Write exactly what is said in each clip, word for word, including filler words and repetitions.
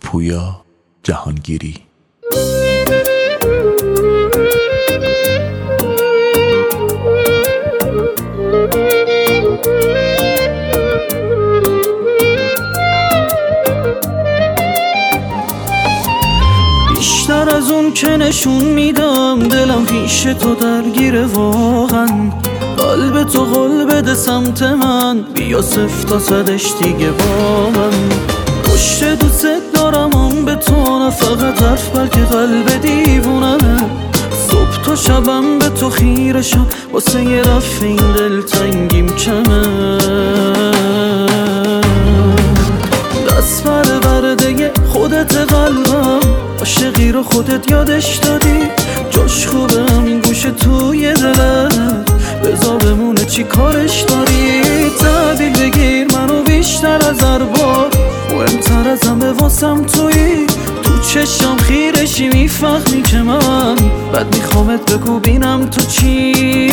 پویا جهانگیری. بیشتر از اون که نشون میدم دلم پیش تو درگیره واقعا. قلب تو قول بده سمت من، بیا صفر تا صدش دیگه با من. پشت دوست دارم اون به تو، نه فقط حرف بلکه قلب دیوونمه. صبح تا شبم به تو خیرشم، واسه یه رفع این دل تنگیم کمه. دست بر برده خودت قلبم، عاشقی رو خودت یادش دادی. جاش خوبه همین گوشه توی دلت، بذار بمونه چی کارش داری. تحویل بگیر منو بیشتر از هر بار، مهمتر از همه واسم تویی. تو چشم خیرشی میفهمی که من بد میخوامت، بگو بینم تو چی.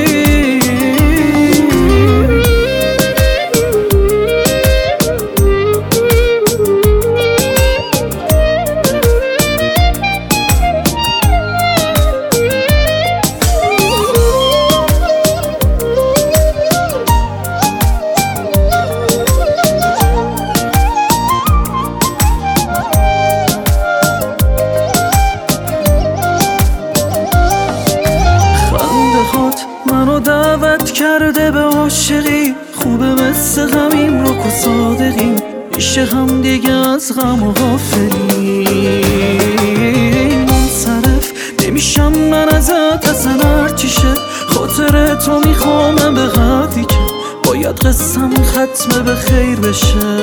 منو دعوت کرده به عاشقی، خوبه مثل غمیم رو که صادقیم. میشه هم دیگه از غم و غافلیم. منصرف نمیشم من ازت اصلا هرچی شه. خاطر تو میخوامم به قدری که باید قصم ختمه به خیر بشه.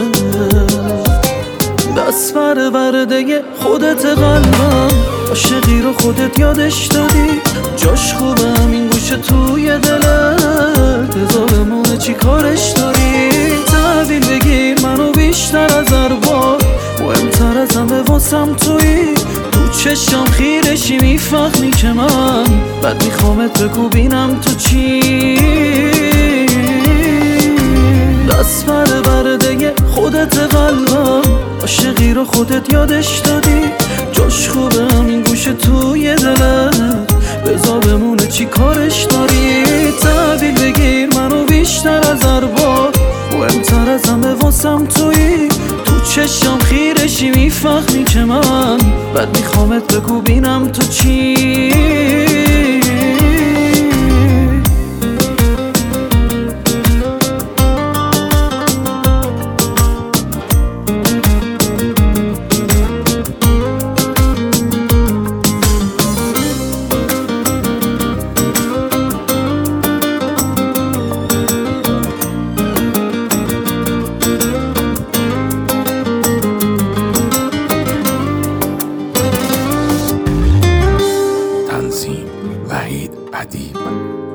دست بر برده خودت قلبم، عاشقی رو خودت یادش دادی. جاش خوبه همین گوشه توی دلت، بذار بمونه چی کارش داری. تحویل بگیر منو بیشتر از هر بار، مهمتر از همه واسم تویی. تو چشم خیرشی میفهمی که من بد میخوامت، بگو بینم تو چی. دست بر برده خودت قلبم، عاشقی رو خودت یادش دادی. جاش خوبه همین گوشه توی دلت، بذار بمونه چی کارش داری. تحویل بگیر منو بیشتر از هر بار، مهمتر از همه واسم تویی. تو چشم خیرشی میفهمی که من بد میخوامت، بگو بینم تو چی. وحید ادیب.